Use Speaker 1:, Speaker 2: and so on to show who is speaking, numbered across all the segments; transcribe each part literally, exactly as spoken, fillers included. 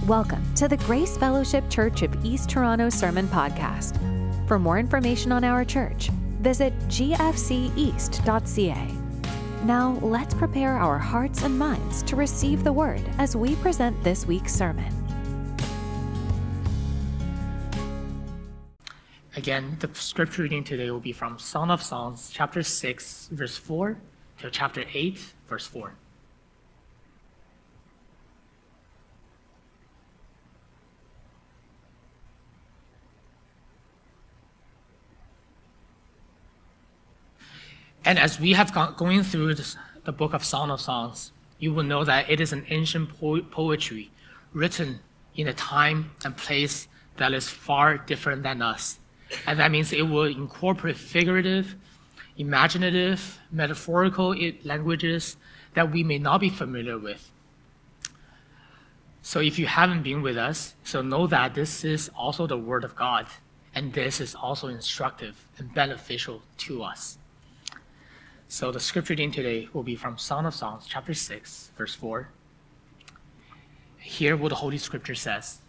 Speaker 1: Welcome to the Grace Fellowship Church of East Toronto Sermon Podcast. For more information on our church, visit g f c east dot c a. Now, let's prepare our hearts and minds to receive the word as we present this week's sermon.
Speaker 2: Again, the scripture reading today will be from Song of Songs, chapter six, verse four, to chapter eight, verse four. And as we have gone going through this, the book of Song of Songs, you will know that it is an ancient po- poetry written in a time and place that is far different than us. And that means it will incorporate figurative, imaginative, metaphorical languages that we may not be familiar with. So if you haven't been with us, so know that this is also the Word of God, and this is also instructive and beneficial to us. So the scripture reading today will be from Song of Songs, chapter six, verse four. Hear what the Holy Scripture says.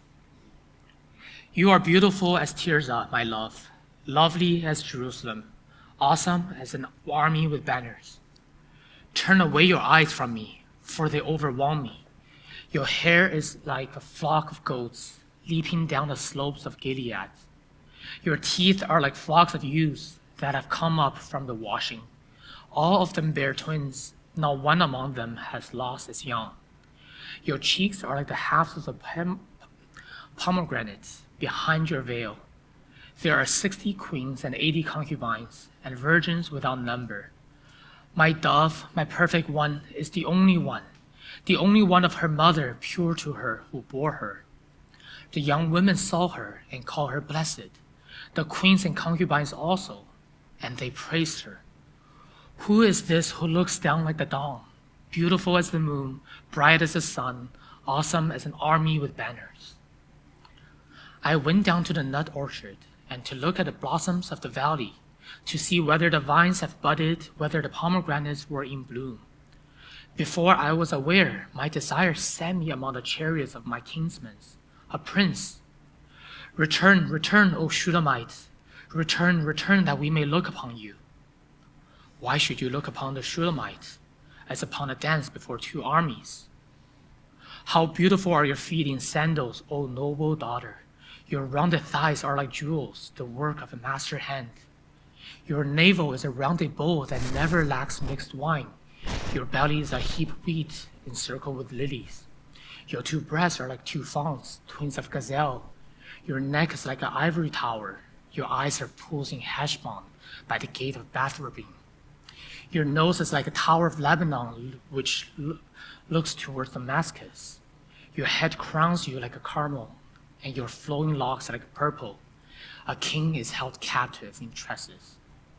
Speaker 2: You are beautiful as Tirzah, my love, lovely as Jerusalem, awesome as an army with banners. Turn away your eyes from me, for they overwhelm me. Your hair is like a flock of goats leaping down the slopes of Gilead. Your teeth are like flocks of ewes that have come up from the washing. All of them bear twins, not one among them has lost its young. Your cheeks are like the halves of the pom- pomegranates behind your veil. There are sixty queens and eighty concubines, and virgins without number. My dove, my perfect one, is the only one, the only one of her mother pure to her who bore her. The young women saw her and called her blessed, the queens and concubines also, and they praised her. Who is this who looks down like the dawn, beautiful as the moon, bright as the sun, awesome as an army with banners? I went down to the nut orchard and to look at the blossoms of the valley, to see whether the vines have budded, whether the pomegranates were in bloom. Before I was aware, my desire set me among the chariots of my kinsmen, a prince. Return, return, O Shulamite, return, return, that we may look upon you. Why should you look upon the Shulamite as upon a dance before two armies? How beautiful are your feet in sandals, O noble daughter. Your rounded thighs are like jewels, the work of a master hand. Your navel is a rounded bowl that never lacks mixed wine. Your belly is a heap of wheat encircled with lilies. Your two breasts are like two fawns, twins of gazelle. Your neck is like an ivory tower. Your eyes are pools in Heshbon by the gate of Bath-rabbim. Your nose is like a tower of Lebanon, which lo- looks towards Damascus. Your head crowns you like a Carmel, and your flowing locks are like purple. A king is held captive in tresses.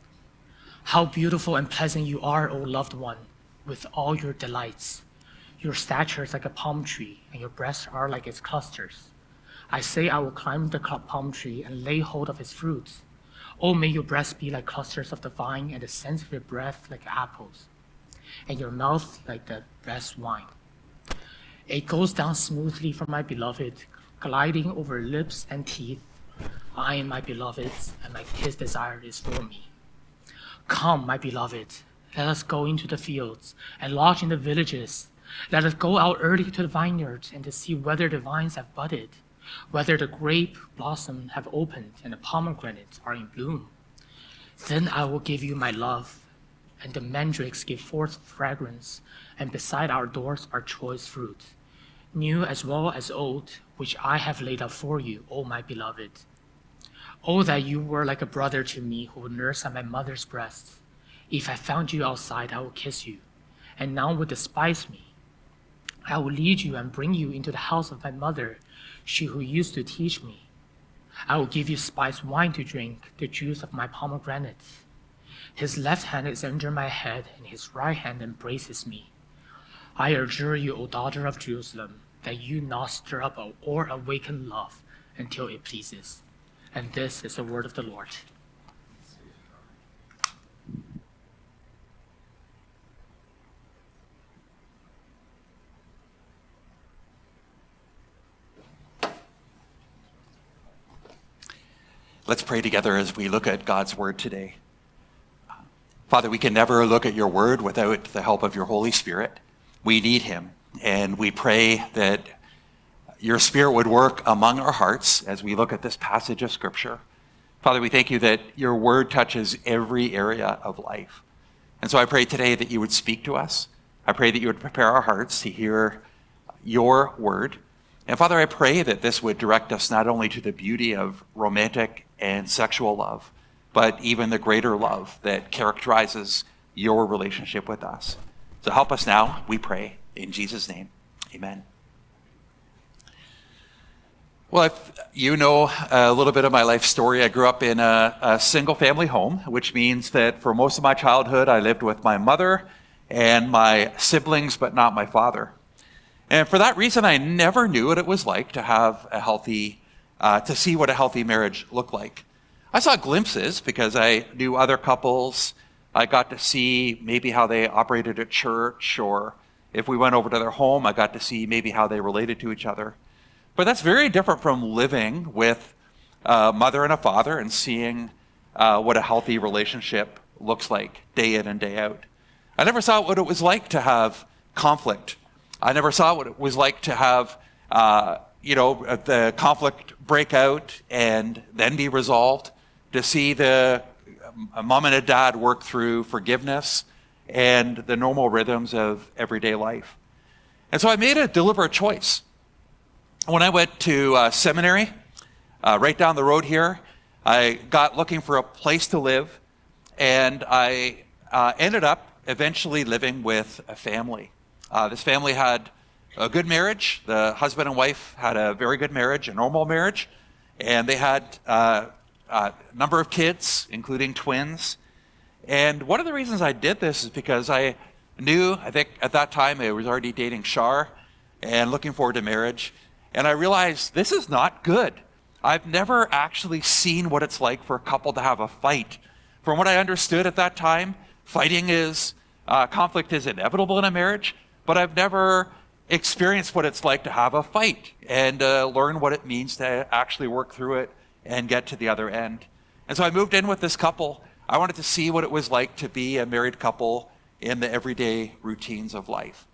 Speaker 2: How beautiful and pleasant you are, O loved one, with all your delights. Your stature is like a palm tree, and your breasts are like its clusters. I say I will climb the palm tree and lay hold of its fruits. Oh, may your breasts be like clusters of the vine, and the scent of your breath like apples, and your mouth like the best wine. It goes down smoothly from my beloved, gliding over lips and teeth. I am my beloved's, and my, his desire is for me. Come, my beloved, let us go into the fields and lodge in the villages. Let us go out early to the vineyards and to see whether the vines have budded, whether the grape blossoms have opened and the pomegranates are in bloom. Then I will give you my love, and the mandrakes give forth fragrance, and beside our doors are choice fruit, new as well as old, which I have laid up for you, O my beloved. Oh, that you were like a brother to me who would nurse at my mother's breast. If I found you outside, I would kiss you, and none would despise me. I will lead you and bring you into the house of my mother, she who used to teach me. I will give you spiced wine to drink, the juice of my pomegranates. His left hand is under my head, and his right hand embraces me. I adjure you, O daughter of Jerusalem, that you not stir up or awaken love until it pleases. And this is the word of the Lord.
Speaker 3: Let's pray together as we look at God's word today. Father, we can never look at your word without the help of your Holy Spirit. We need him, and we pray that your Spirit would work among our hearts as we look at this passage of Scripture. Father, we thank you that your word touches every area of life. And so I pray today that you would speak to us. I pray that you would prepare our hearts to hear your word. And Father, I pray that this would direct us not only to the beauty of romantic and sexual love, but even the greater love that characterizes your relationship with us. So help us now, we pray, in Jesus' name. Amen. Well, if you know a little bit of my life story, I grew up in a, a single-family home, which means that for most of my childhood, I lived with my mother and my siblings, but not my father. And for that reason, I never knew what it was like to have a healthy, uh, to see what a healthy marriage looked like. I saw glimpses because I knew other couples. I got to see maybe how they operated at church, or if we went over to their home, I got to see maybe how they related to each other. But that's very different from living with a mother and a father and seeing uh, what a healthy relationship looks like day in and day out. I never saw what it was like to have conflict. I never saw what it was like to have, uh, you know, the conflict break out and then be resolved, to see the mom and a dad work through forgiveness and the normal rhythms of everyday life. And so I made a deliberate choice. When I went to uh, seminary, uh, right down the road here, I got looking for a place to live, and I uh, ended up eventually living with a family. Uh, this family had a good marriage. The husband and wife had a very good marriage, a normal marriage, and they had uh, a number of kids, including twins. And one of the reasons I did this is because I knew, I think at that time I was already dating Shar and looking forward to marriage. And I realized this is not good. I've never actually seen what it's like for a couple to have a fight. From what I understood at that time, fighting is, uh, conflict is inevitable in a marriage, but I've never experienced what it's like to have a fight and uh, learn what it means to actually work through it and get to the other end. And so I moved in with this couple. I wanted to see what it was like to be a married couple in the everyday routines of life.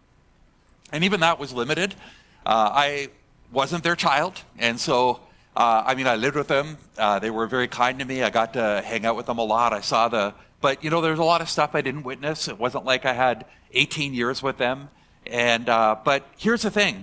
Speaker 3: And even that was limited. Uh, I wasn't their child, and so, uh, I mean, I lived with them. Uh, they were very kind to me. I got to hang out with them a lot. I saw the, but you know, there's a lot of stuff I didn't witness. It wasn't like I had eighteen years with them. And, uh, but here's the thing.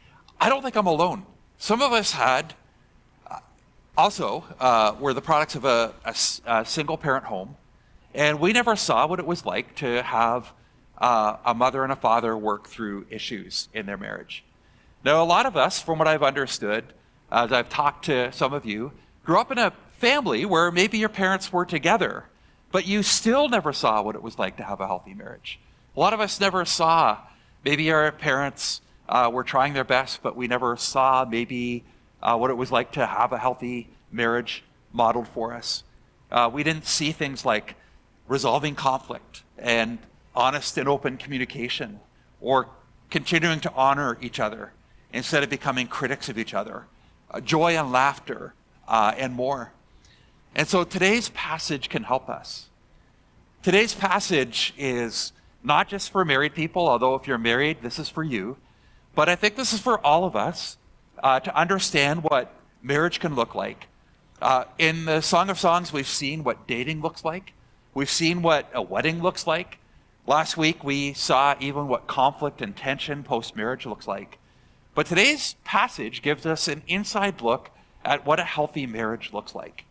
Speaker 3: I don't think I'm alone. Some of us had, uh, also, uh, were the products of a, a, a single parent home, and we never saw what it was like to have uh, a mother and a father work through issues in their marriage. Now, a lot of us, from what I've understood, as I've talked to some of you, grew up in a family where maybe your parents were together, but you still never saw what it was like to have a healthy marriage. A lot of us never saw, maybe our parents uh, were trying their best, but we never saw maybe uh, what it was like to have a healthy marriage modeled for us. Uh, we didn't see things like resolving conflict and honest and open communication, or continuing to honor each other instead of becoming critics of each other, uh, joy and laughter, uh, and more. And so today's passage can help us. Today's passage is not just for married people, although if you're married, this is for you, but I think this is for all of us uh, to understand what marriage can look like. Uh, in the Song of Songs, we've seen what dating looks like. We've seen what a wedding looks like. Last week, we saw even what conflict and tension post-marriage looks like. But today's passage gives us an inside look at what a healthy marriage looks like.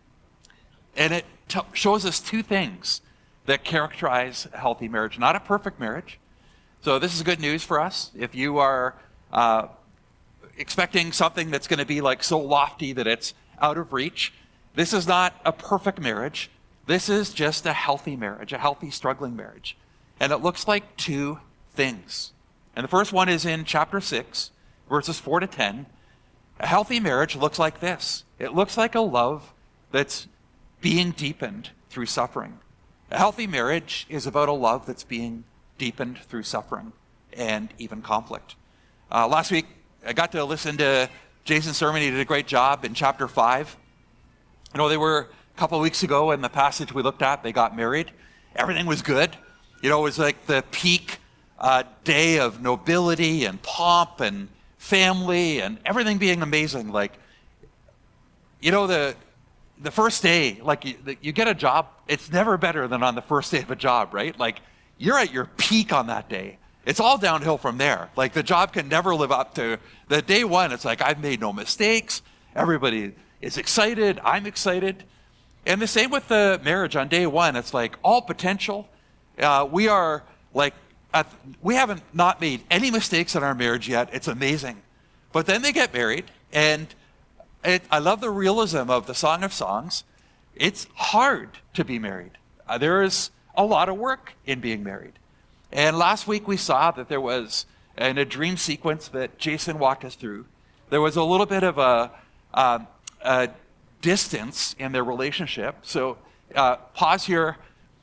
Speaker 3: And it t- shows us two things that characterize a healthy marriage, not a perfect marriage. So this is good news for us. If you are uh, expecting something that's going to be like so lofty that it's out of reach, this is not a perfect marriage. This is just a healthy marriage, a healthy, struggling marriage. And it looks like two things. And the first one is in chapter six, verses four to ten. A healthy marriage looks like this. It looks like a love that's being deepened through suffering. A healthy marriage is about a love that's being deepened through suffering and even conflict. Uh, last week, I got to listen to Jason's sermon. He did a great job in chapter five. You know, they were a couple of weeks ago in the passage we looked at, they got married. Everything was good. You know, it was like the peak uh, day of nobility and pomp and family and everything being amazing. Like, you know, the the first day, like you, you get a job, it's never better than on the first day of a job, right? Like, you're at your peak on that day. It's all downhill from there. Like, the job can never live up to the day one. It's like, I've made no mistakes. Everybody is excited. I'm excited. And the same with the marriage on day one. It's like all potential. Uh, we are like, at, we haven't not made any mistakes in our marriage yet. It's amazing. But then they get married, and it, I love the realism of the Song of Songs. It's hard to be married. Uh, there is a lot of work in being married. And last week we saw that there was, in a dream sequence that Jason walked us through, there was a little bit of a, uh, a distance in their relationship. So uh, pause here.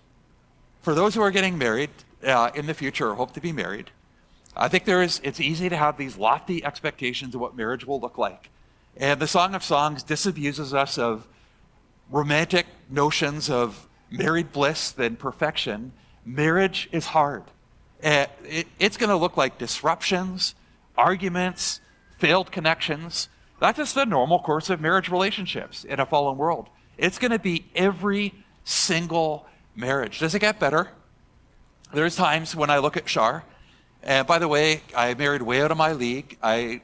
Speaker 3: For those who are getting married uh, in the future or hope to be married, I think there is, it's easy to have these lofty expectations of what marriage will look like. And the Song of Songs disabuses us of romantic notions of married bliss and perfection. Marriage is hard. Uh, it, it's going to look like disruptions, arguments, failed connections. That's just the normal course of marriage relationships in a fallen world. It's going to be every single marriage. Does it get better? There's times when I look at Shar, and by the way, I married way out of my league. I,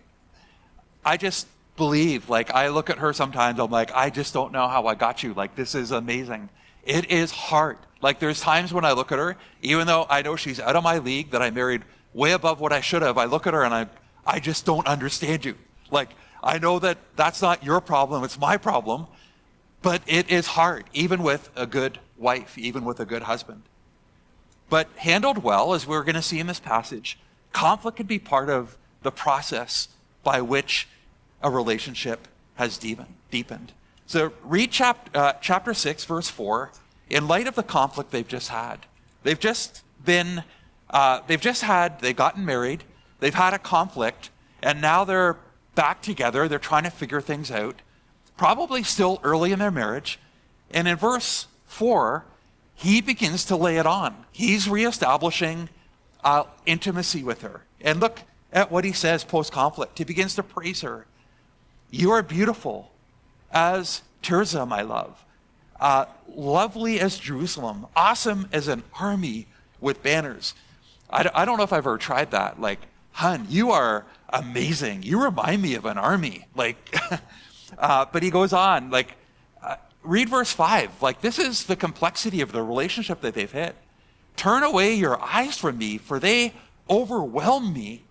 Speaker 3: I just believe, like, I look at her sometimes, I'm like, I just don't know how I got you. Like, this is amazing. It is hard. Like, there's times when I look at her, even though I know she's out of my league, that I married way above what I should have, I look at her and I, I just don't understand you. Like, I know that that's not your problem, it's my problem, but it is hard, even with a good wife, even with a good husband. But handled well, as we're going to see in this passage, conflict can be part of the process by which a relationship has deepened. So read chap- uh, chapter six, verse four, in light of the conflict they've just had. They've just been, uh, they've just had, they've gotten married, they've had a conflict, and now they're back together, they're trying to figure things out, probably still early in their marriage. And in verse four, he begins to lay it on. He's reestablishing uh, intimacy with her. And look at what he says post-conflict. He begins to praise her. You are beautiful as Tirzah, my love. Uh, lovely as Jerusalem. Awesome as an army with banners. I, d- I don't know if I've ever tried that. Like, hun, you are amazing. You remind me of an army. Like, uh, but he goes on, like, uh, read verse five. Like, this is the complexity of the relationship that they've hit. Turn away your eyes from me, for they overwhelm me.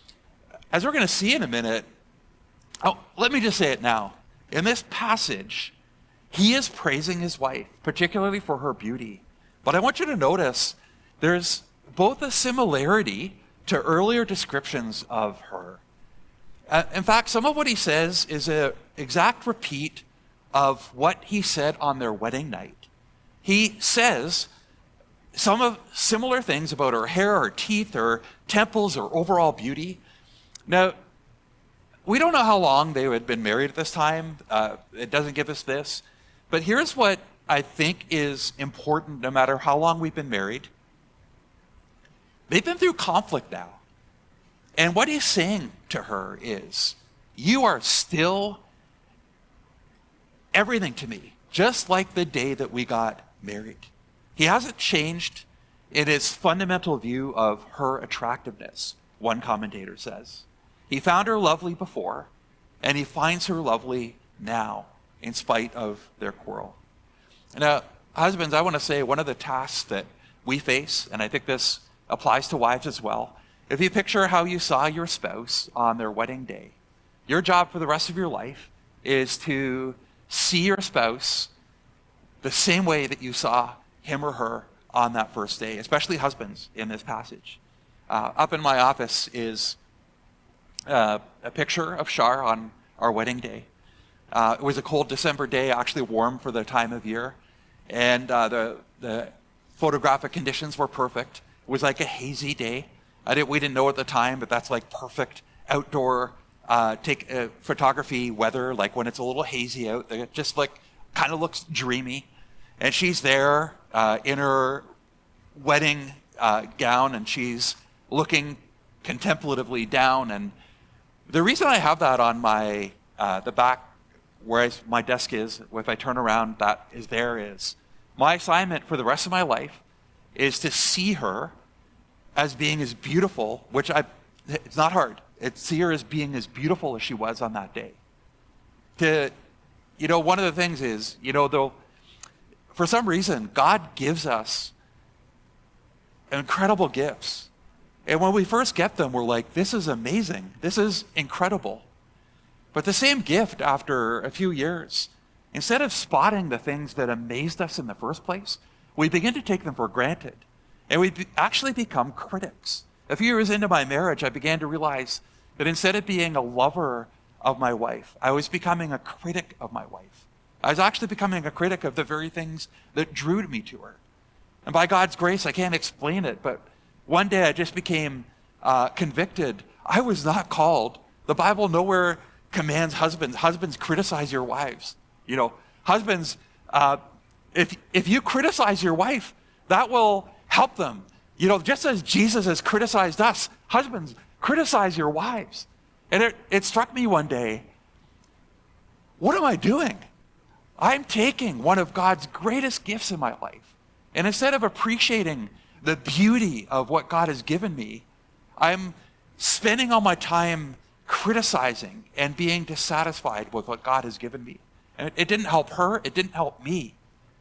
Speaker 3: As we're going to see in a minute, oh, let me just say it now. In this passage, he is praising his wife, particularly for her beauty. But I want you to notice there's both a similarity to earlier descriptions of her. Uh, in fact, some of what he says is an exact repeat of what he said on their wedding night. He says some of similar things about her hair, her teeth, her temples, her overall beauty. Now, we don't know how long they had been married at this time. Uh, it doesn't give us this. But here's what I think is important no matter how long we've been married. They've been through conflict now. And what he's saying to her is, you are still everything to me, just like the day that we got married. He hasn't changed in his fundamental view of her attractiveness, one commentator says. He found her lovely before, and he finds her lovely now, in spite of their quarrel. Now, husbands, I want to say one of the tasks that we face, and I think this applies to wives as well, if you picture how you saw your spouse on their wedding day, your job for the rest of your life is to see your spouse the same way that you saw him or her on that first day, especially husbands in this passage. Uh, up in my office is uh, a picture of Shar on our wedding day. Uh, it was a cold December day, actually warm for the time of year, and uh, the, the photographic conditions were perfect. It was like a hazy day. I didn't, we didn't know at the time, but that's like perfect outdoor uh, take uh, photography weather, like when it's a little hazy out, just like kind of looks dreamy. And she's there uh, in her wedding uh, gown, and she's looking contemplatively down. And the reason I have that on my uh, the back where I, my desk is, if I turn around, that is there is my assignment for the rest of my life is to see her as being as beautiful, which I, it's not hard. It's see her as being as beautiful as she was on that day. To, you know, one of the things is, you know, though, for some reason, God gives us incredible gifts. And when we first get them, we're like, this is amazing. This is incredible. But the same gift after a few years, instead of spotting the things that amazed us in the first place, we begin to take them for granted. And we be- actually become critics. A few years into my marriage, I began to realize that instead of being a lover of my wife, I was becoming a critic of my wife. I was actually becoming a critic of the very things that drew me to her. And by God's grace, I can't explain it, but one day I just became uh, convicted. I was not called. The Bible nowhere commands husbands. Husbands, criticize your wives. You know, husbands, uh, if if you criticize your wife, that will help them. You know, just as Jesus has criticized us, husbands, criticize your wives. And it, it struck me one day, what am I doing? I'm taking one of God's greatest gifts in my life, and instead of appreciating the beauty of what God has given me, I'm spending all my time criticizing and being dissatisfied with what God has given me. And it, it didn't help her, it didn't help me.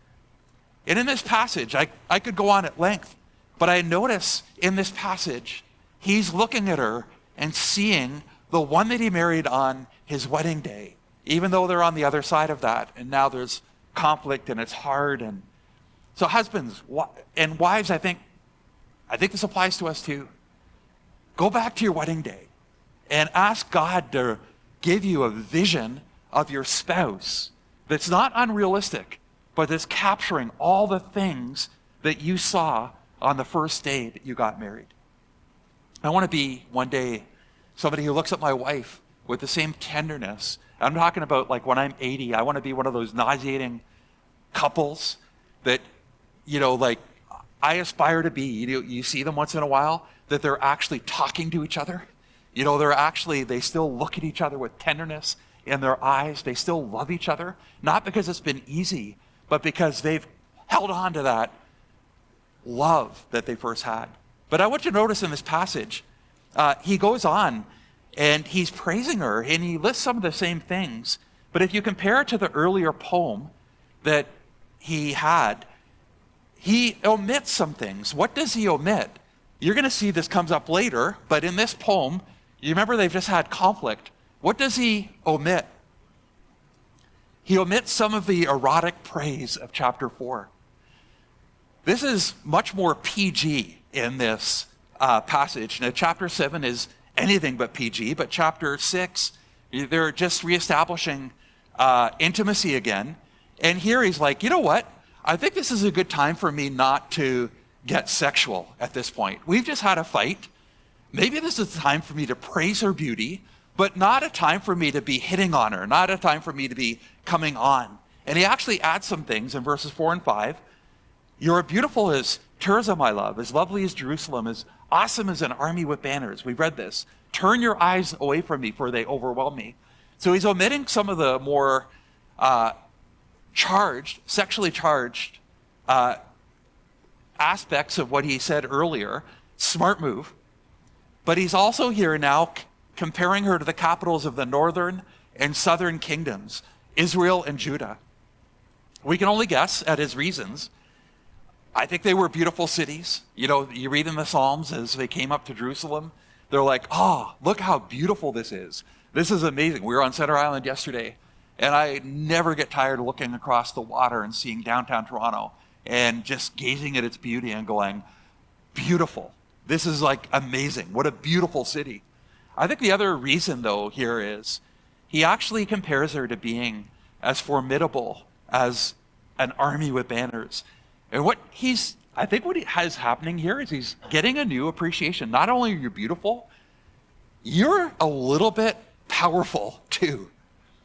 Speaker 3: And in this passage, I, I could go on at length, but I notice in this passage, he's looking at her and seeing the one that he married on his wedding day, even though they're on the other side of that, and now there's conflict and it's hard. And so husbands and wives, I think, I think this applies to us too. Go back to your wedding day and ask God to give you a vision of your spouse that's not unrealistic, but that's capturing all the things that you saw on the first day that you got married. I want to be one day somebody who looks at my wife with the same tenderness. I'm talking about like when I'm eighty, I want to be one of those nauseating couples that, you know, like I aspire to be. You know, you see them once in a while, that they're actually talking to each other. You know, they're actually, they still look at each other with tenderness in their eyes. They still love each other, not because it's been easy, but because they've held on to that love that they first had. But I want you to notice in this passage, uh, he goes on and he's praising her and he lists some of the same things. But if you compare it to the earlier poem that he had, he omits some things. What does he omit? You're going to see this comes up later, but in this poem, you remember they've just had conflict. What does he omit? He omits some of the erotic praise of chapter four. This is much more P G in this uh, passage. Now, chapter seven is anything but P G, but chapter six, they're just reestablishing uh, intimacy again. And here he's like, you know what? I think this is a good time for me not to get sexual at this point. We've just had a fight. Maybe this is a time for me to praise her beauty, but not a time for me to be hitting on her, not a time for me to be coming on. And he actually adds some things in verses four and five. You're beautiful as Tirzah, my love, as lovely as Jerusalem, as awesome as an army with banners. We've read this. Turn your eyes away from me, for they overwhelm me. So he's omitting some of the more uh, charged, sexually charged uh, aspects of what he said earlier. Smart move. But he's also here now c- comparing her to the capitals of the northern and southern kingdoms, Israel and Judah. We can only guess at his reasons. I think they were beautiful cities. You know, you read in the Psalms as they came up to Jerusalem, they're like, oh, look how beautiful this is. This is amazing. We were on Center Island yesterday, and I never get tired of looking across the water and seeing downtown Toronto and just gazing at its beauty and going, beautiful. This is like amazing. What a beautiful city. I think the other reason, though, here is he actually compares her to being as formidable as an army with banners. And what he's, I think what he has happening here is he's getting a new appreciation. Not only are you beautiful, you're a little bit powerful too.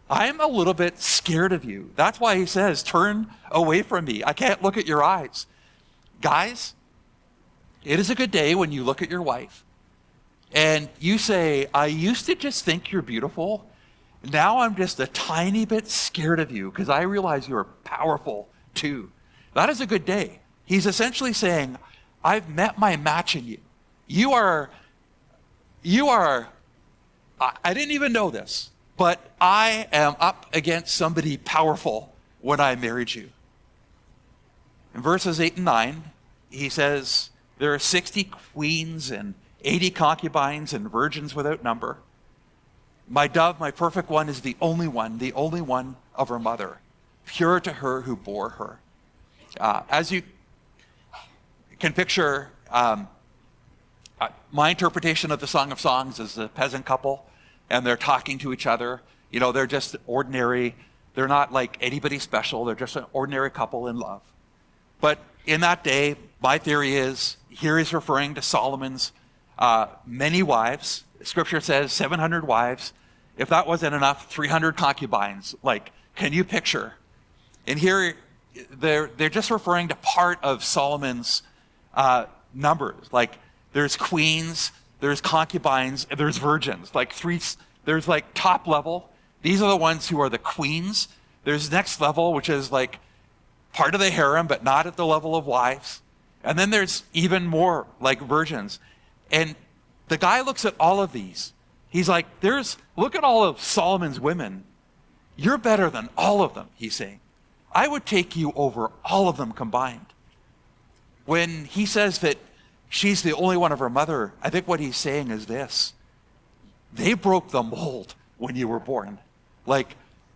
Speaker 3: I'm a little bit scared of you. That's why he says, turn away from me. I can't look at your eyes. Guys, it is a good day when you look at your wife and you say, I used to just think you're beautiful. Now I'm just a tiny bit scared of you because I realize you're powerful too. That is a good day. He's essentially saying, I've met my match in you. You are, you are, I, I didn't even know this, but I am up against somebody powerful when I married you. In verses eight and nine, he says, there are sixty queens and eighty concubines and virgins without number. My dove, my perfect one, is the only one, the only one of her mother, pure to her who bore her. Uh, as you can picture, um, uh, my interpretation of the Song of Songs is a peasant couple, and they're talking to each other. You know, they're just ordinary. They're not like anybody special. They're just an ordinary couple in love. But in that day, my theory is, here he's referring to Solomon's uh, many wives. Scripture says seven hundred wives. If that wasn't enough, three hundred concubines. Like, can you picture? And here, they're, they're just referring to part of Solomon's uh, numbers. Like, there's queens, there's concubines, and there's virgins. Like, three, there's like top level. These are the ones who are the queens. There's next level, which is like part of the harem, but not at the level of wives. And then there's even more, like virgins. And the guy looks at all of these. He's like, there's, look at all of Solomon's women. You're better than all of them, he's saying. I would take you over all of them combined. When he says that she's the only one of her mother, I think what he's saying is this. They broke the mold when you were born. Like,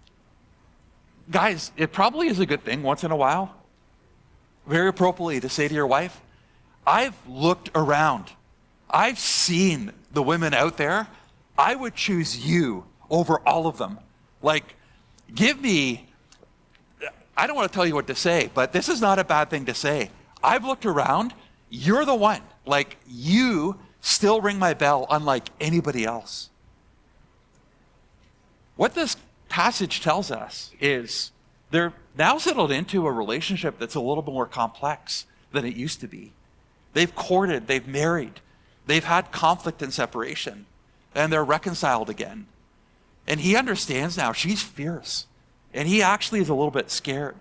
Speaker 3: guys, it probably is a good thing once in a while, very appropriately, to say to your wife, I've looked around. I've seen the women out there. I would choose you over all of them. Like, give me, I don't want to tell you what to say, but this is not a bad thing to say. I've looked around. You're the one. Like, you still ring my bell unlike anybody else. What this passage tells us is they're now settled into a relationship that's a little bit more complex than it used to be. They've courted, they've married, they've had conflict and separation, and they're reconciled again. And he understands now she's fierce, and he actually is a little bit scared.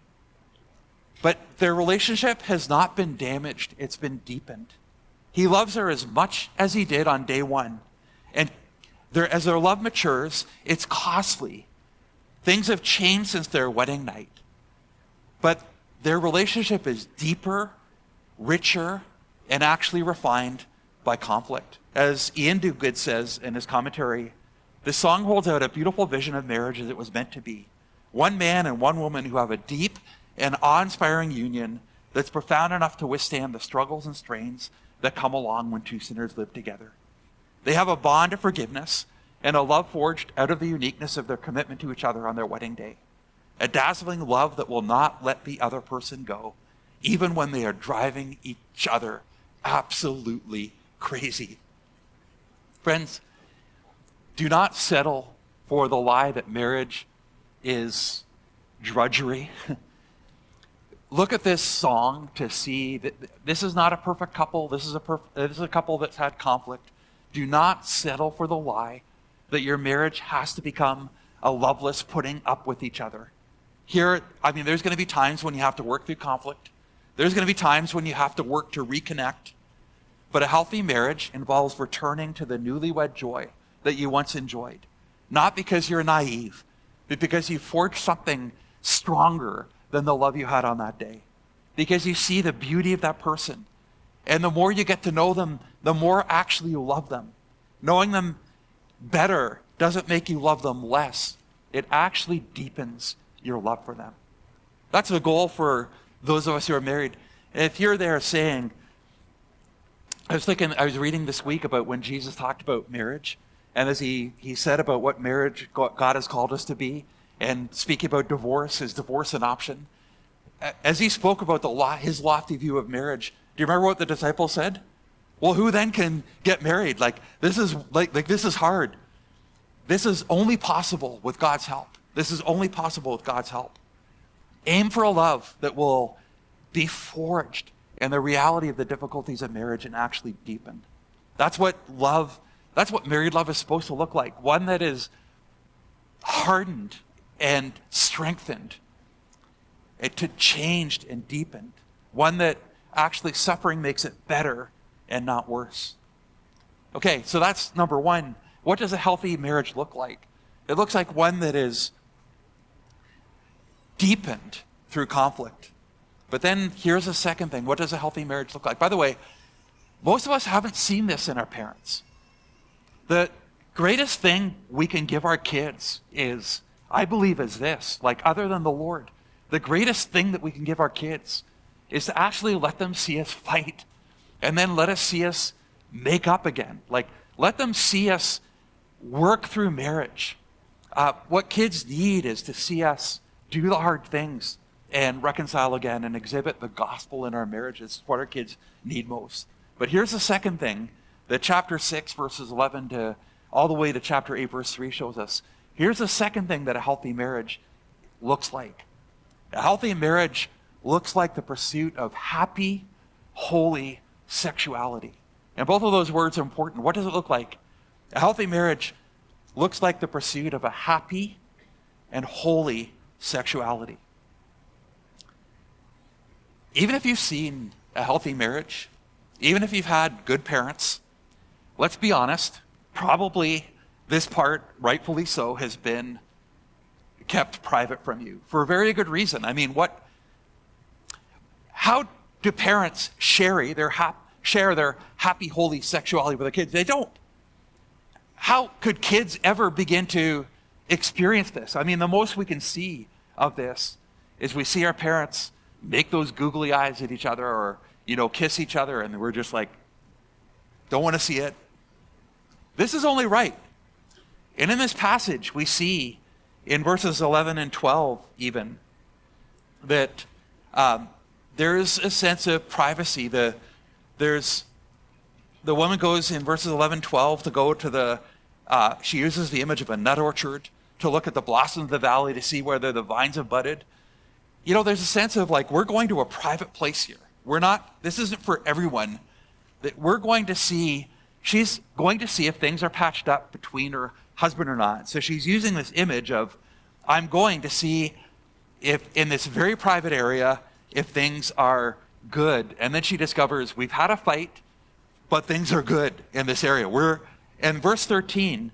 Speaker 3: But their relationship has not been damaged, it's been deepened. He loves her as much as he did on day one. And their, as their love matures, it's costly. Things have changed since their wedding night. But their relationship is deeper, richer, and actually refined by conflict. As Ian Duguid says in his commentary, this song holds out a beautiful vision of marriage as it was meant to be. One man and one woman who have a deep and awe-inspiring union that's profound enough to withstand the struggles and strains that come along when two sinners live together. They have a bond of forgiveness and a love forged out of the uniqueness of their commitment to each other on their wedding day. A dazzling love that will not let the other person go, even when they are driving each other absolutely crazy. Friends, do not settle for the lie that marriage is drudgery. Look at this song to see that this is not a perfect couple. This is a perf- this is a couple that's had conflict. Do not settle for the lie that your marriage has to become a loveless putting up with each other. Here, I mean, there's going to be times when you have to work through conflict. There's going to be times when you have to work to reconnect. But a healthy marriage involves returning to the newlywed joy that you once enjoyed. Not because you're naive, but because you forged something stronger than the love you had on that day. Because you see the beauty of that person. And the more you get to know them, the more actually you love them. Knowing them better doesn't make you love them less. It actually deepens your love for them. That's the goal for those of us who are married. And if you're there saying, I was thinking, I was reading this week about when Jesus talked about marriage, and as he, he said about what marriage God has called us to be, and speaking about divorce, is divorce an option? As he spoke about the his lofty view of marriage, do you remember what the disciples said? Well, who then can get married? Like, this is like, like this is hard. This is only possible with God's help. This is only possible with God's help. Aim for a love that will be forged in the reality of the difficulties of marriage and actually deepened. That's what love, that's what married love is supposed to look like. One that is hardened and strengthened, it to changed and deepened. One that actually suffering makes it better and not worse. Okay, so that's number one. What does a healthy marriage look like? It looks like one that is deepened through conflict. But then here's a second thing. What does a healthy marriage look like? By the way, most of us haven't seen this in our parents. The greatest thing we can give our kids is, I believe, is this, like other than the Lord. The greatest thing that we can give our kids is to actually let them see us fight and then let us see us make up again. Like, let them see us work through marriage. Uh, what kids need is to see us do the hard things and reconcile again and exhibit the gospel in our marriages. It's what our kids need most. But here's the second thing that chapter six, verses eleven to all the way to chapter eight, verse three shows us. Here's the second thing that a healthy marriage looks like. A healthy marriage looks like the pursuit of happy, holy sexuality. And both of those words are important. What does it look like? A healthy marriage looks like the pursuit of a happy and holy sexuality. Even if you've seen a healthy marriage, even if you've had good parents, let's be honest, probably this part, rightfully so, has been kept private from you for a very good reason. I mean, what, how do parents share their, hap, share their happy, holy sexuality with their kids? They don't. How could kids ever begin to experience this? I mean, the most we can see of this is we see our parents make those googly eyes at each other, or, you know, kiss each other, and we're just like, don't want to see it. This is only right. And in this passage, we see in verses eleven and twelve even, that um, there's a sense of privacy. The, there's, the woman goes in verses eleven, twelve to go to the, uh, she uses the image of a nut orchard to look at the blossoms of the valley to see whether the vines have budded. You know, there's a sense of like, we're going to a private place here. We're not, this isn't for everyone. That we're going to see, she's going to see if things are patched up between her husband or not. So she's using this image of, I'm going to see if in this very private area, if things are good. And then she discovers we've had a fight, but things are good in this area. We're, in verse thirteen,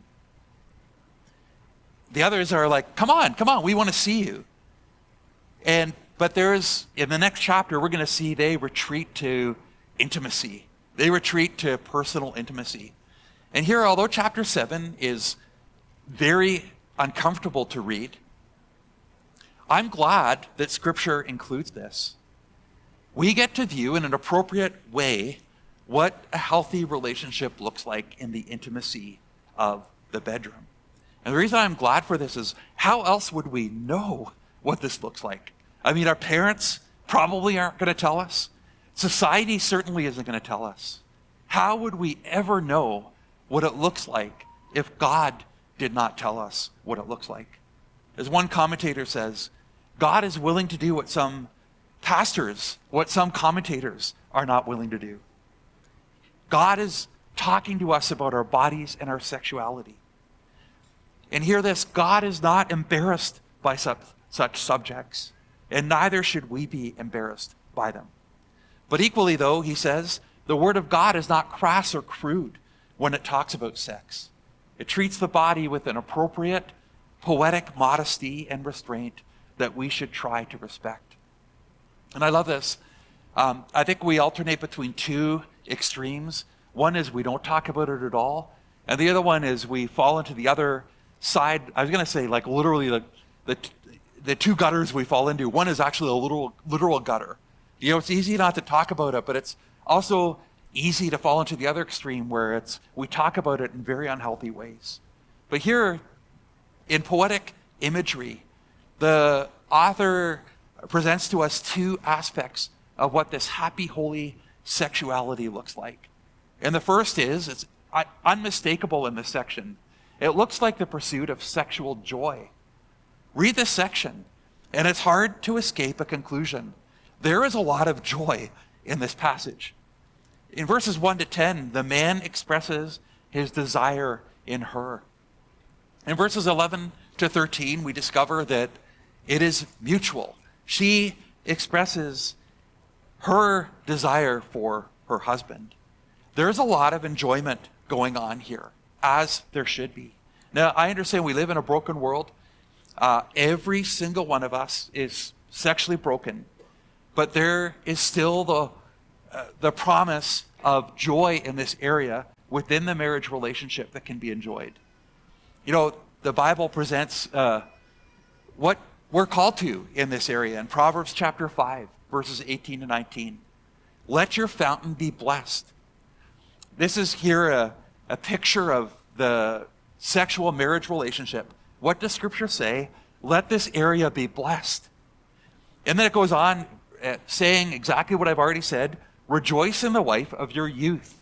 Speaker 3: the others are like, come on, come on, we want to see you. And, but there's, in the next chapter, we're going to see they retreat to intimacy. They retreat to personal intimacy. And here, although chapter seven is very uncomfortable to read, I'm glad that Scripture includes this. We get to view in an appropriate way what a healthy relationship looks like in the intimacy of the bedroom. And the reason I'm glad for this is, how else would we know what this looks like? I mean, our parents probably aren't going to tell us. Society certainly isn't going to tell us. How would we ever know what it looks like if God did not tell us what it looks like? As one commentator says, God is willing to do what some pastors, what some commentators are not willing to do. God is talking to us about our bodies and our sexuality. And hear this, God is not embarrassed by such, such subjects, and neither should we be embarrassed by them. But equally, though, he says, the Word of God is not crass or crude when it talks about sex. It treats the body with an appropriate, poetic modesty and restraint that we should try to respect. And I love this. Um, I think we alternate between two extremes. One is we don't talk about it at all, and the other one is we fall into the other side. I was going to say, like, literally the, the the two gutters we fall into. One is actually a literal literal gutter. You know, it's easy not to talk about it, but it's also easy to fall into the other extreme where it's we talk about it in very unhealthy ways. But here, in poetic imagery, the author presents to us two aspects of what this happy, holy sexuality looks like. And the first is, it's unmistakable in this section, It looks like the pursuit of sexual joy. Read this section, and it's hard to escape a conclusion. There is a lot of joy in this passage. In verses one to ten, the man expresses his desire in her. In verses eleven to thirteen, we discover that it is mutual. She expresses her desire for her husband. There's a lot of enjoyment going on here, as there should be. Now, I understand we live in a broken world. Uh, every single one of us is sexually broken, but there is still the uh, the promise of joy in this area within the marriage relationship that can be enjoyed. You know, the Bible presents uh, what we're called to in this area in Proverbs chapter five, verses eighteen to nineteen. Let your fountain be blessed. This is here a, a picture of the sexual marriage relationship. What does Scripture say? Let this area be blessed. And then it goes on uh, saying exactly what I've already said. Rejoice in the wife of your youth.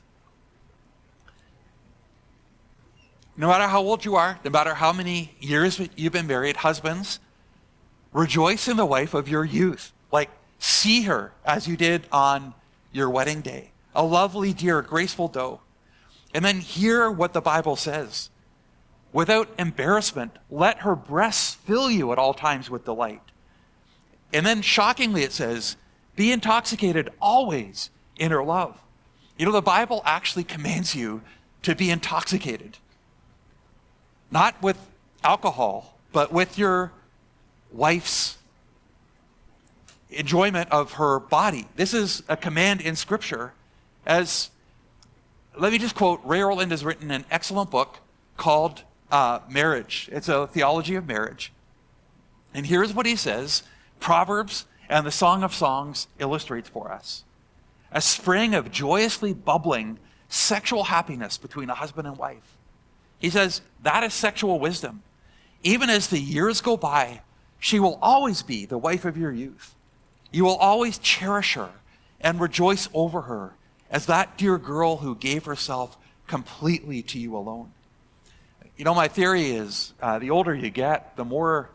Speaker 3: No matter how old you are, no matter how many years you've been married, husbands, rejoice in the wife of your youth. Like, see her as you did on your wedding day. A lovely, dear, graceful doe. And then hear what the Bible says. Without embarrassment, let her breasts fill you at all times with delight. And then shockingly it says, be intoxicated always in her love. You know, the Bible actually commands you to be intoxicated. Not with alcohol, but with your wife's enjoyment of her body. This is a command in Scripture. As, let me just quote, Ray Ortlund has written an excellent book called uh, Marriage. It's a theology of marriage. And here's what he says. Proverbs and the Song of Songs illustrates for us. A spring of joyously bubbling sexual happiness between a husband and wife. He says, that is sexual wisdom. Even as the years go by, she will always be the wife of your youth. You will always cherish her and rejoice over her as that dear girl who gave herself completely to you alone. You know, my theory is uh, the older you get, the more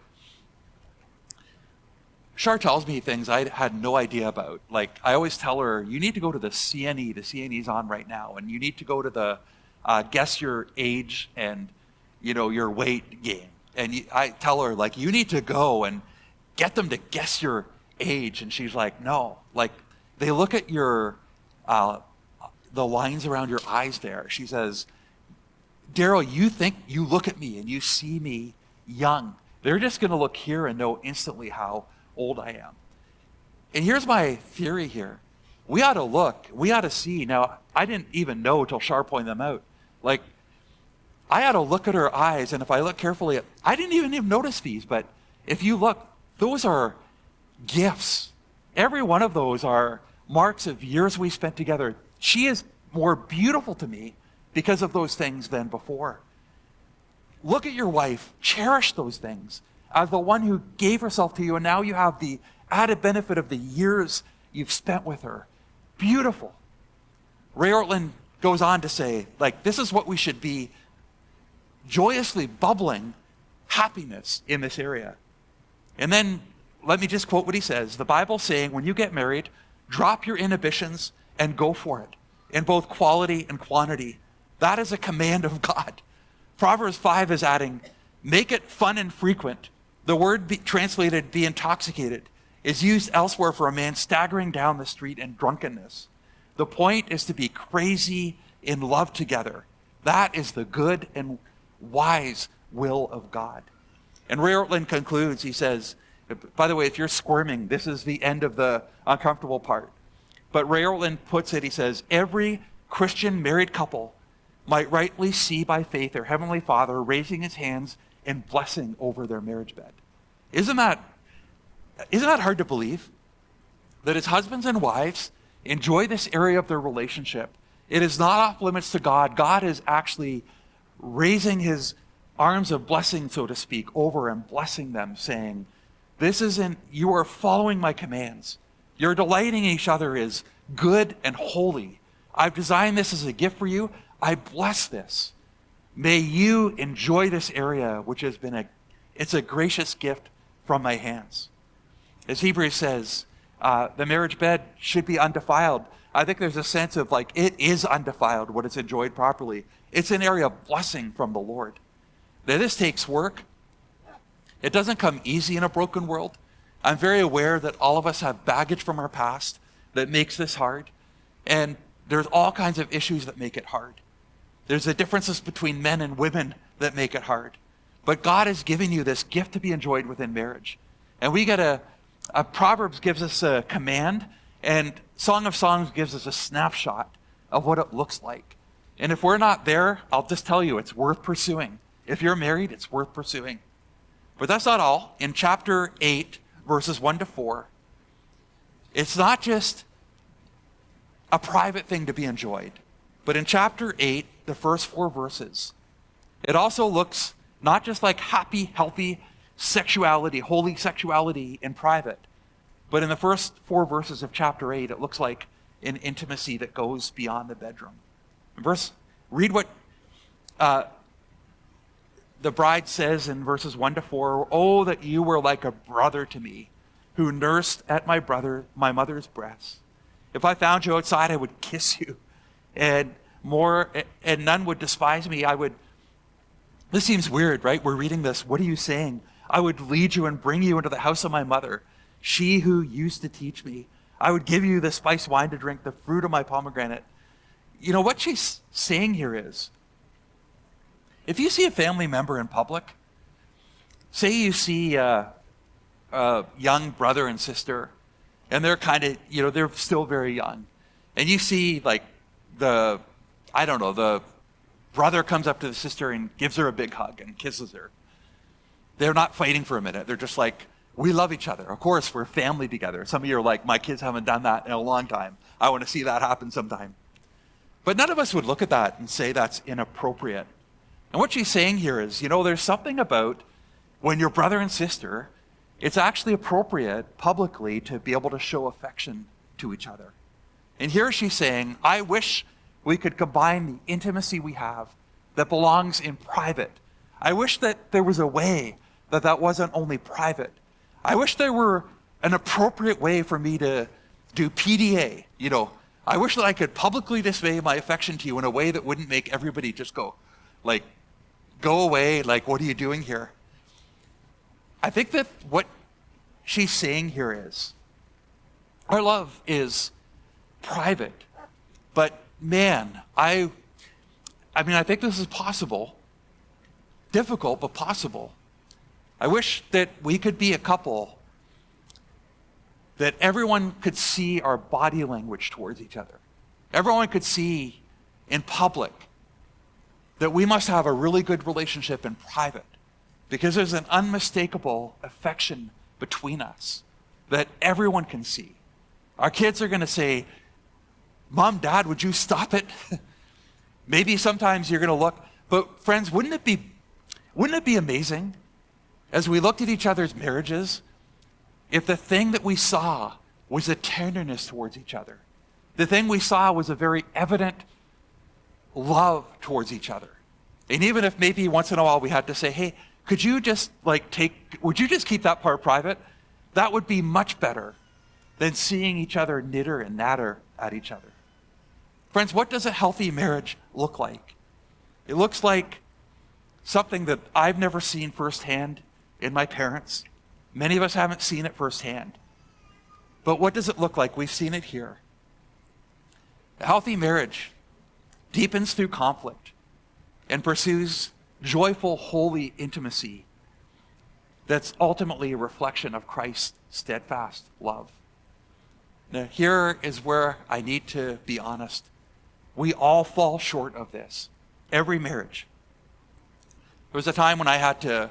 Speaker 3: Char tells me things I had no idea about. Like, I always tell her, you need to go to the C N E. The C N E's on right now. And you need to go to the uh, guess your age and, you know, your weight game. And you, I tell her, like, you need to go and get them to guess your age. And she's like, no. Like, they look at your, uh, the lines around your eyes there. She says, Daryl, you think, you look at me and you see me young. They're just going to look here and know instantly how old I am. And here's my theory here. We ought to look, we ought to see. Now, I didn't even know until Char pointed them out. Like, I ought to look at her eyes, and if I look carefully, I didn't even, even notice these, but if you look, those are gifts. Every one of those are marks of years we spent together. She is more beautiful to me because of those things than before. Look at your wife, cherish those things as the one who gave herself to you, and now you have the added benefit of the years you've spent with her. Beautiful. Ray Ortlund goes on to say, like, this is what we should be joyously bubbling happiness in this area. And then let me just quote what he says. The Bible's saying, when you get married, drop your inhibitions and go for it in both quality and quantity. That is a command of God. Proverbs five is adding, make it fun and frequent. The word be translated be intoxicated is used elsewhere for a man staggering down the street in drunkenness. The point is to be crazy in love together. That is the good and wise will of God. And Ray Ortlund concludes, he says, by the way, if you're squirming, this is the end of the uncomfortable part. But Ray Ortlund puts it, he says, every Christian married couple might rightly see by faith their Heavenly Father raising his hands in blessing over their marriage bed. Isn't that, isn't that hard to believe? That as husbands and wives enjoy this area of their relationship, it is not off limits to God. God is actually raising his arms of blessing, so to speak, over and blessing them, saying, this isn't, you are following my commands. Your delighting in each other is good and holy. I've designed this as a gift for you. I bless this. May you enjoy this area, which has been a, it's a gracious gift from my hands. As Hebrews says, uh, the marriage bed should be undefiled. I think there's a sense of like, it is undefiled when it's enjoyed properly. It's an area of blessing from the Lord. Now, this takes work. It doesn't come easy in a broken world. I'm very aware that all of us have baggage from our past that makes this hard. And there's all kinds of issues that make it hard. There's the differences between men and women that make it hard. But God is giving you this gift to be enjoyed within marriage. And we get a, a Proverbs gives us a command, and Song of Songs gives us a snapshot of what it looks like. And if we're not there, I'll just tell you, it's worth pursuing. If you're married, it's worth pursuing. But that's not all. In chapter eight, verses one to four, it's not just a private thing to be enjoyed. But in chapter eight, the first four verses, it also looks not just like happy, healthy sexuality, holy sexuality in private, but in the first four verses of chapter eight, it looks like an intimacy that goes beyond the bedroom. Verse, read what uh, the bride says in verses one to four. Oh, that you were like a brother to me, who nursed at my brother, my mother's breast. If I found you outside, I would kiss you, and more, and none would despise me. I would. This seems weird, right? We're reading this. What are you saying? I would lead you and bring you into the house of my mother, she who used to teach me. I would give you the spiced wine to drink, the fruit of my pomegranate. You know, what she's saying here is, if you see a family member in public, say you see a, a young brother and sister, and they're kind of, you know, they're still very young, and you see like the, I don't know, the brother comes up to the sister and gives her a big hug and kisses her. They're not fighting for a minute. They're just like, we love each other. Of course, we're family together. Some of you are like, my kids haven't done that in a long time. I want to see that happen sometime. But none of us would look at that and say that's inappropriate. And what she's saying here is, you know, there's something about when you're brother and sister, it's actually appropriate publicly to be able to show affection to each other. And here she's saying, I wish we could combine the intimacy we have that belongs in private. I wish that there was a way that that wasn't only private. I wish there were an appropriate way for me to do P D A. You know, I wish that I could publicly display my affection to you in a way that wouldn't make everybody just go, like, go away, like, what are you doing here? I think that what she's saying here is, our love is private, but man, I, I mean, I think this is possible. Difficult, but possible. I wish that we could be a couple that everyone could see our body language towards each other. Everyone could see in public that we must have a really good relationship in private, because there's an unmistakable affection between us that everyone can see. Our kids are going to say, Mom, Dad, would you stop it? Maybe sometimes you're going to look, but friends, wouldn't it be Wouldn't it be amazing, as we looked at each other's marriages, if the thing that we saw was a tenderness towards each other? The thing we saw was a very evident love towards each other. And even if maybe once in a while we had to say, hey, could you just like take, would you just keep that part private? That would be much better than seeing each other knitter and natter at each other. Friends, what does a healthy marriage look like? It looks like something that I've never seen firsthand in my parents. Many of us haven't seen it firsthand. But what does it look like? We've seen it here. A healthy marriage deepens through conflict and pursues joyful, holy intimacy that's ultimately a reflection of Christ's steadfast love. Now, here is where I need to be honest. We all fall short of this. Every marriage. There was a time when I had to,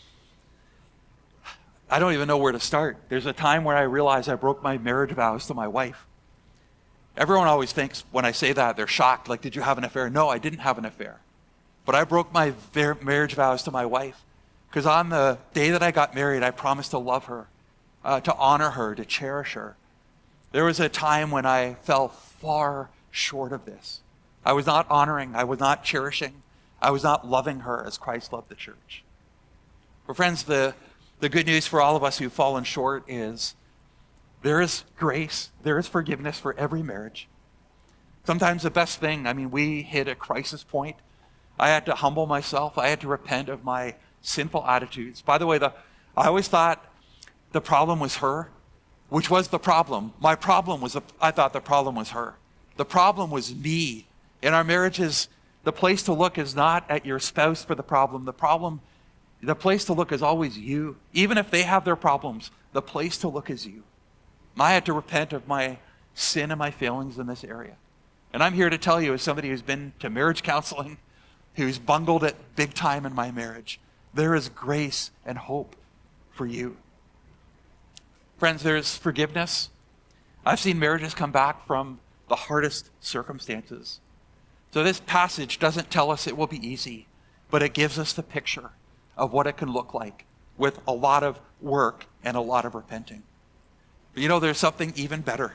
Speaker 3: I don't even know where to start. There's a time where I realized I broke my marriage vows to my wife. Everyone always thinks when I say that, they're shocked, like, did you have an affair? No, I didn't have an affair. But I broke my marriage vows to my wife because on the day that I got married, I promised to love her, uh, to honor her, to cherish her. There was a time when I fell far short of this. I was not honoring, I was not cherishing, I was not loving her as Christ loved the church. But friends, the, the good news for all of us who've fallen short is there is grace, there is forgiveness for every marriage. Sometimes the best thing, I mean, we hit a crisis point. I had to humble myself. I had to repent of my sinful attitudes. By the way, the, I always thought the problem was her, which was the problem. My problem was, I thought the problem was her. The problem was me. In our marriages, the place to look is not at your spouse for the problem. The problem, the place to look is always you. Even if they have their problems, the place to look is you. I had to repent of my sin and my failings in this area. And I'm here to tell you, as somebody who's been to marriage counseling, who's bungled it big time in my marriage, there is grace and hope for you. Friends, there's forgiveness. I've seen marriages come back from the hardest circumstances. So this passage doesn't tell us it will be easy, but it gives us the picture of what it can look like with a lot of work and a lot of repenting. But you know, there's something even better.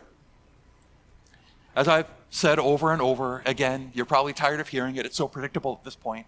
Speaker 3: As I've said over and over again, you're probably tired of hearing it. It's so predictable at this point.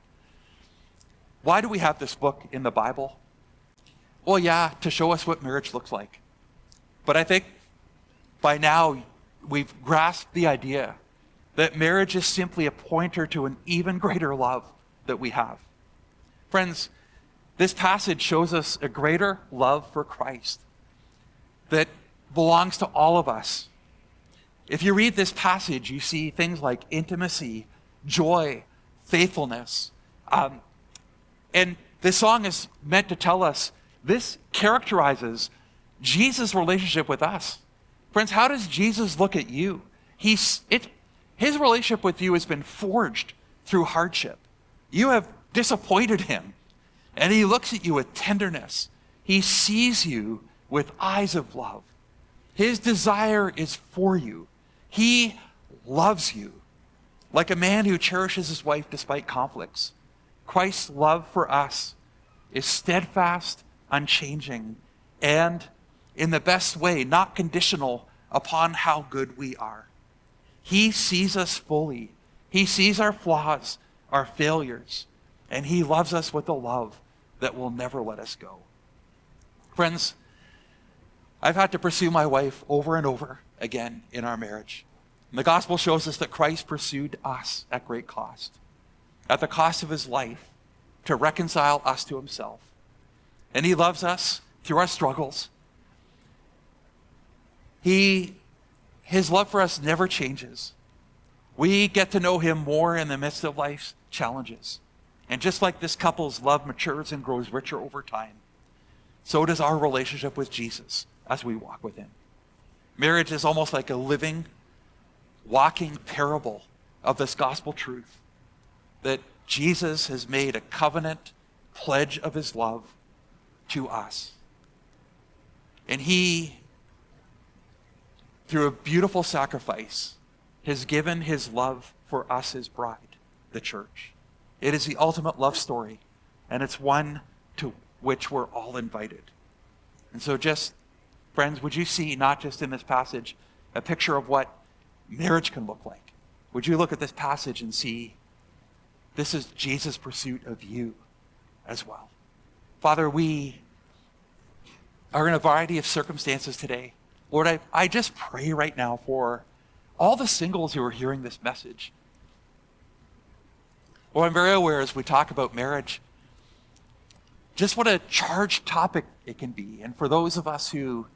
Speaker 3: Why do we have this book in the Bible? Well, yeah, to show us what marriage looks like. But I think by now we've grasped the idea that marriage is simply a pointer to an even greater love that we have. Friends, this passage shows us a greater love for Christ that belongs to all of us. If you read this passage, you see things like intimacy, joy, faithfulness. Um, and this song is meant to tell us this characterizes Jesus' relationship with us. Friends, how does Jesus look at you? He's, it, his relationship with you has been forged through hardship. You have disappointed him, and he looks at you with tenderness. He sees you with eyes of love. His desire is for you. He loves you like a man who cherishes his wife despite conflicts. Christ's love for us is steadfast, unchanging, and in the best way, not conditional upon how good we are. He sees us fully. He sees our flaws, our failures, and he loves us with a love that will never let us go. Friends, I've had to pursue my wife over and over again in our marriage. And the gospel shows us that Christ pursued us at great cost, at the cost of his life, to reconcile us to himself. And he loves us through our struggles. He, his love for us never changes. We get to know him more in the midst of life's challenges. And just like this couple's love matures and grows richer over time, so does our relationship with Jesus as we walk with him. Marriage is almost like a living, walking parable of this gospel truth that Jesus has made a covenant pledge of his love to us. And he, through a beautiful sacrifice, has given his love for us, his bride, the church. It is the ultimate love story, and it's one to which we're all invited. And so just, friends, would you see, not just in this passage, a picture of what marriage can look like? Would you look at this passage and see this is Jesus' pursuit of you as well? Father, we are in a variety of circumstances today. Lord, I, I just pray right now for all the singles who are hearing this message. Well, I'm very aware as we talk about marriage, just what a charged topic it can be. And for those of us who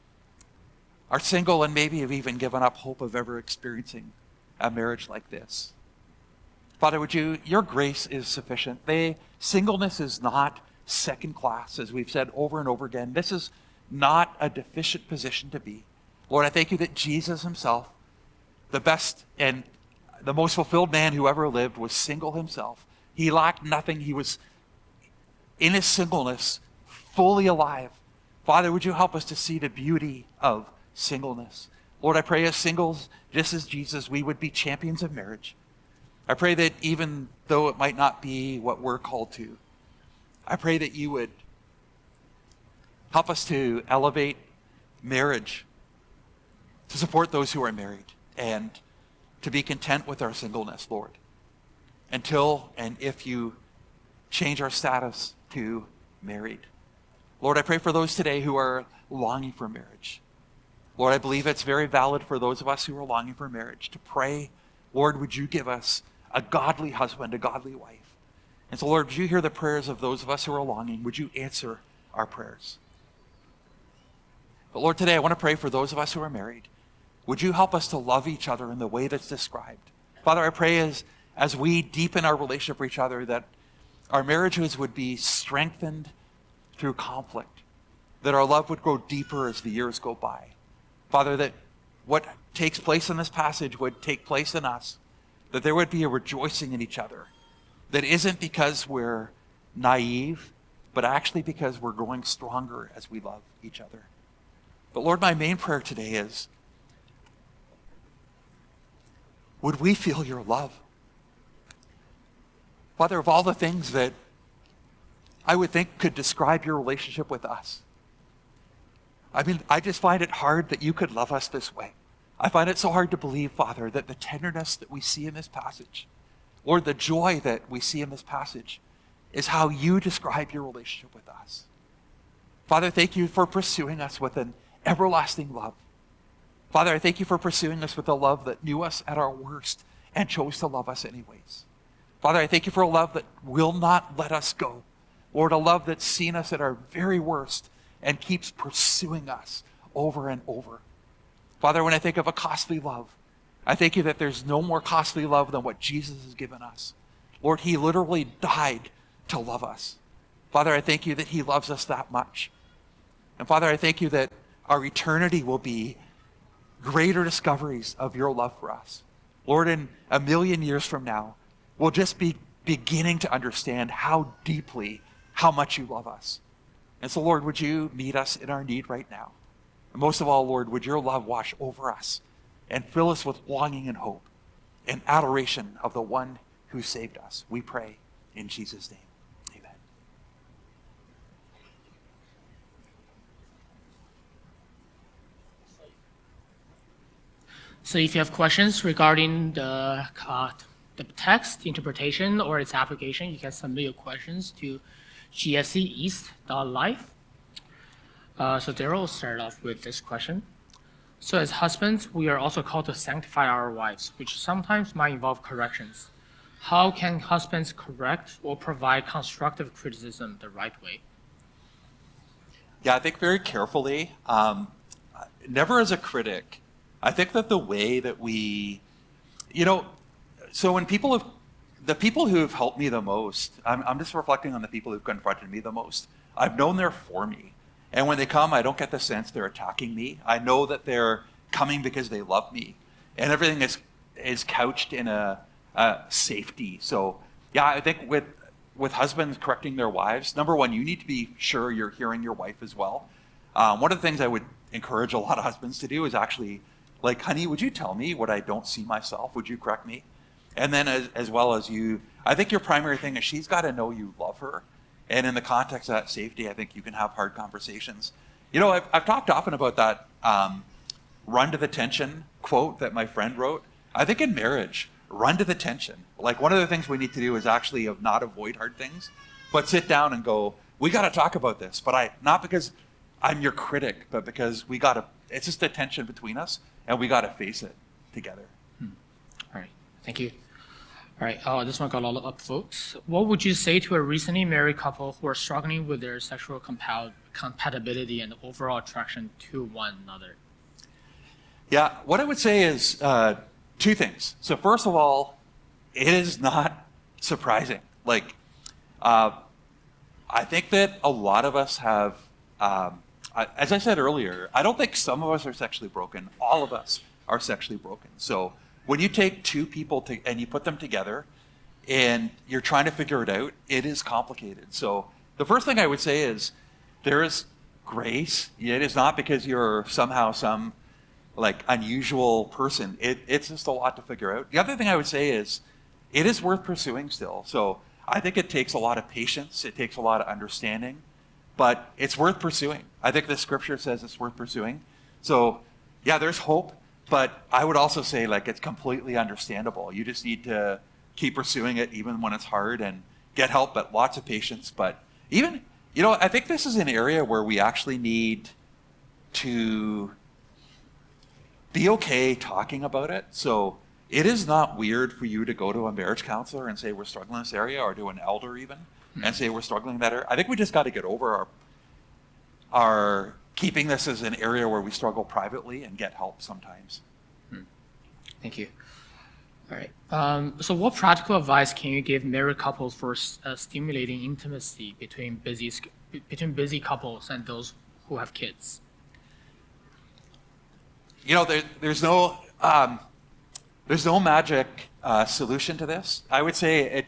Speaker 3: are single and maybe have even given up hope of ever experiencing a marriage like this. Father, would you, your grace is sufficient. They, singleness is not second class, as we've said over and over again. This is not a deficient position to be. Lord, I thank you that Jesus himself, the best and the most fulfilled man who ever lived, was single himself. He lacked nothing. He was, in his singleness, fully alive. Father, would you help us to see the beauty of singleness? Lord, I pray as singles, just as Jesus, we would be champions of marriage. I pray that even though it might not be what we're called to, I pray that you would help us to elevate marriage, to support those who are married, and to be content with our singleness, Lord. until and if you change our status to married. Lord, I pray for those today who are longing for marriage. Lord, I believe it's very valid for those of us who are longing for marriage to pray, Lord, would you give us a godly husband, a godly wife? And so, Lord, would you hear the prayers of those of us who are longing? Would you answer our prayers? But Lord, today I want to pray for those of us who are married. Would you help us to love each other in the way that's described? Father, I pray as, as we deepen our relationship with each other, that our marriages would be strengthened through conflict, that our love would grow deeper as the years go by. Father, that what takes place in this passage would take place in us, that there would be a rejoicing in each other that isn't because we're naive, but actually because we're growing stronger as we love each other. But Lord, my main prayer today is, would we feel your love? Father, of all the things that I would think could describe your relationship with us, I mean, I just find it hard that you could love us this way. I find it so hard to believe, Father, that the tenderness that we see in this passage, or the joy that we see in this passage, is how you describe your relationship with us. Father, thank you for pursuing us with an everlasting love. Father, I thank you for pursuing us with a love that knew us at our worst and chose to love us anyways. Father, I thank you for a love that will not let us go. Lord, a love that's seen us at our very worst and keeps pursuing us over and over. Father, when I think of a costly love, I thank you that there's no more costly love than what Jesus has given us. Lord, he literally died to love us. Father, I thank you that he loves us that much. And Father, I thank you that our eternity will be greater discoveries of your love for us. Lord, in a million years from now, we'll just be beginning to understand how deeply, how much you love us. And so, Lord, would you meet us in our need right now? And most of all, Lord, would your love wash over us and fill us with longing and hope and adoration of the one who saved us. We pray in Jesus' name. Amen.
Speaker 2: So if you have questions regarding the, uh, the text, interpretation, or its application, you can submit your questions to g f c east dot life. Uh, so Daryl will start off with this question. So as husbands, we are also called to sanctify our wives, which sometimes might involve corrections. How can husbands correct or provide constructive criticism the right way?
Speaker 3: Yeah, I think very carefully, um, never as a critic. I think that the way that we, you know, so when people have, the people who have helped me the most, I'm, I'm just reflecting on the people who've confronted me the most. I've known they're for me. And when they come, I don't get the sense they're attacking me. I know that they're coming because they love me. And everything is is couched in a, a safety. So yeah, I think with with husbands correcting their wives, number one, you need to be sure you're hearing your wife as well. Um, one of the things I would encourage a lot of husbands to do is actually, like, honey, would you tell me what I don't see myself? Would you correct me? And then as, as well as you, I think your primary thing is she's got to know you love her. And in the context of that safety, I think you can have hard conversations. You know, I've, I've talked often about that um, run to the tension quote that my friend wrote. I think in marriage, run to the tension. Like, one of the things we need to do is actually not avoid hard things, but sit down and go, we got to talk about this. But I, not because I'm your critic, but because we got to, it's just a tension between us and we got to face it together.
Speaker 2: Hmm. All right. Thank you. All right, uh, this one got a lot of upvotes. What would you say to a recently married couple who are struggling with their sexual compa- compatibility and overall attraction to one another?
Speaker 3: Yeah, what I would say is uh, two things. So first of all, it is not surprising. Like, uh, I think that a lot of us have, um, I, as I said earlier, I don't think some of us are sexually broken. All of us are sexually broken. So when you take two people to, and you put them together and you're trying to figure it out, it is complicated. So the first thing I would say is there is grace. It is not because you're somehow some like unusual person. It, it's just a lot to figure out. The other thing I would say is it is worth pursuing still. So I think it takes a lot of patience. It takes a lot of understanding, but it's worth pursuing. I think the scripture says it's worth pursuing. So yeah, there's hope. But I would also say, like, it's completely understandable. You just need to keep pursuing it even when it's hard and get help, but lots of patience. But even, you know, I think this is an area where we actually need to be okay talking about it. So it is not weird for you to go to a marriage counselor and say we're struggling in this area, or to an elder even, mm-hmm. and say we're struggling in that area. I think we just got to get over our our keeping this as an area where we struggle privately and get help sometimes.
Speaker 2: Hmm. Thank you. All right. Um, so what practical advice can you give married couples for uh, stimulating intimacy between busy between busy couples and those who have kids?
Speaker 3: You know, there, there's no um, there's no magic uh, solution to this. I would say it.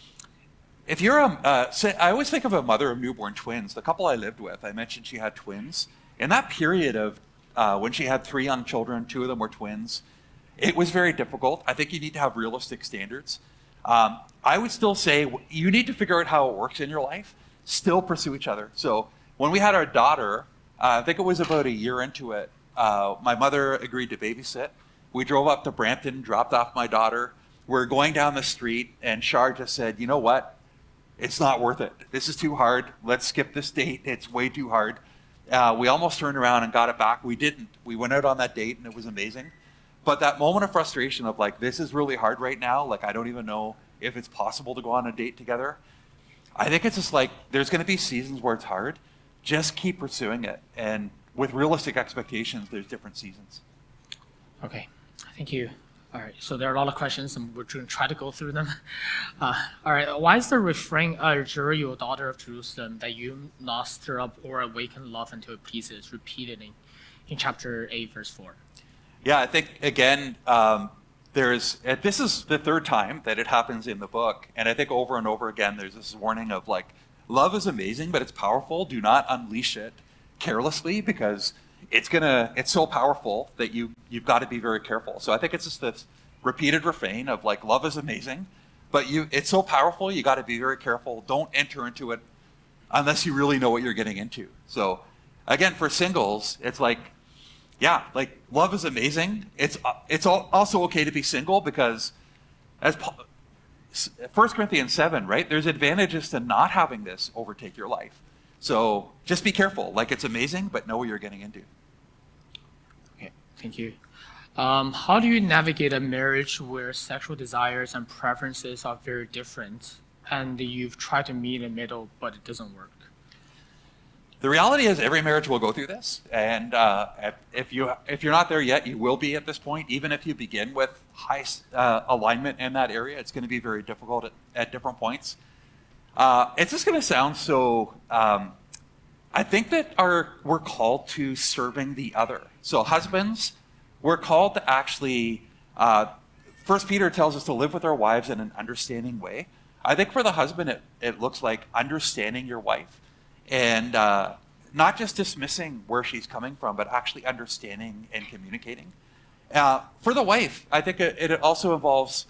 Speaker 3: If you're a, uh, say, I always think of a mother of newborn twins. The couple I lived with, I mentioned she had twins. In that period of uh, when she had three young children, two of them were twins, it was very difficult. I think you need to have realistic standards. Um, I would still say you need to figure out how it works in your life. Still pursue each other. So when we had our daughter, uh, I think it was about a year into it, uh, my mother agreed to babysit. We drove up to Brampton, dropped off my daughter. We're going down the street, and Shar just said, you know what? It's not worth it. This is too hard. Let's skip this date. It's way too hard. Uh, we almost turned around and got it back. We didn't. We went out on that date, and it was amazing. But that moment of frustration of like, this is really hard right now. Like, I don't even know if it's possible to go on a date together. I think it's just like, there's going to be seasons where it's hard. Just keep pursuing it. And with realistic expectations, there's different seasons.
Speaker 2: Okay, thank you. All right, so there are a lot of questions, and we're going to try to go through them. Uh, all right, why is the refrain, "Adjure you, daughter of Jerusalem, that you not stir up or awaken love until it pleases," repeated in, in chapter eight, verse four?
Speaker 3: Yeah, I think, again, um, there's, this is the third time that it happens in the book, and I think over and over again, there's this warning of like, love is amazing, but it's powerful. Do not unleash it carelessly, because it's gonna, it's so powerful that you, you've got to be very careful. So I think it's just this repeated refrain of like, love is amazing, but you, it's so powerful, you got to be very careful. Don't enter into it unless you really know what you're getting into. So again, for singles, it's like, yeah, like love is amazing. It's, it's also okay to be single, because as Paul, First Corinthians seven, right? There's advantages to not having this overtake your life. So just be careful. Like, it's amazing, but know what you're getting into.
Speaker 2: Okay, thank you. Um, how do you navigate a marriage where sexual desires and preferences are very different, and you've tried to meet in the middle, but it doesn't work?
Speaker 3: The reality is every marriage will go through this, and uh, if you if you're not there yet, you will be at this point. Even if you begin with high uh, alignment in that area, it's going to be very difficult at, at different points. Uh, it's just going to sound so. Um, I think that our we're called to serving the other. So husbands, we're called to actually. Uh, First Peter tells us to live with our wives in an understanding way. I think for the husband, it, it looks like understanding your wife. And uh, not just dismissing where she's coming from, but actually understanding and communicating. Uh, for the wife, I think it, it also involves